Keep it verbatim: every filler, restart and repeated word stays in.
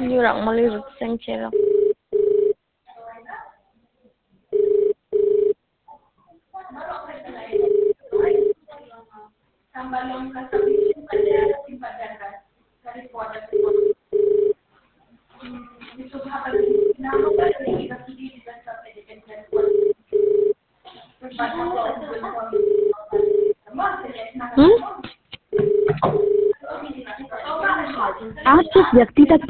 Như orang melirik sang cera. आप जिस व्यक्ति तक